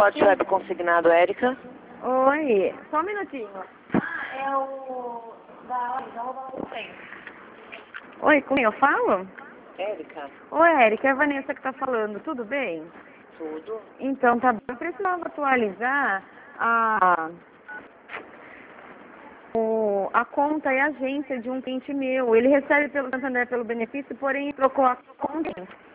transporte web consignado, Érica. Oi, só um minutinho. É o da Oi, com quem eu falo? Érica, Oi, Érica, é a Vanessa que tá falando, tudo bem? tudo. Então, tá bom. Eu precisava atualizar a conta e a agência de um cliente meu. Ele recebe pelo Santander pelo benefício, porém trocou a conta.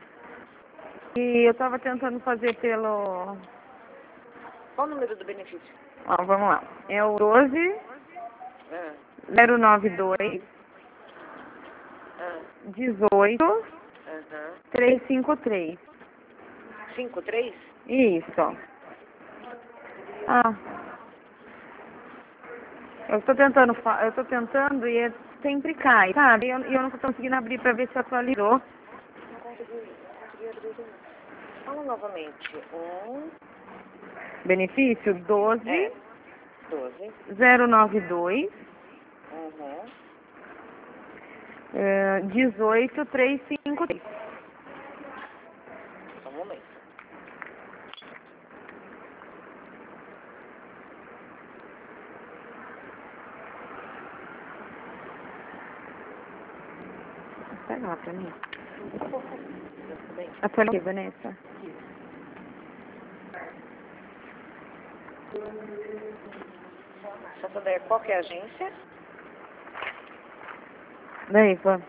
E eu tava tentando fazer pelo... Qual o número do benefício? Ó, vamos lá. É o 12 Ah, 092 ah, 18 aham. 353. 53? Isso. Ah, eu tô tentando e sempre cai, sabe? E eu não tô conseguindo abrir pra ver se atualizou. Não consegui abrir. Fala novamente. Benefício 12 12. 092 Uhum. 18 353. Só um momento. Pega lá pra mim. Tudo bem? Atualiza, Vanessa. Santander, qual que é a agência? Daí, Van.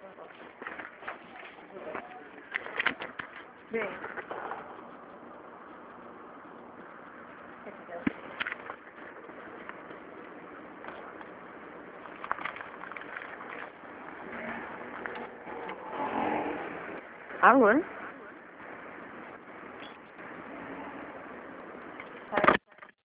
Bem. Alô?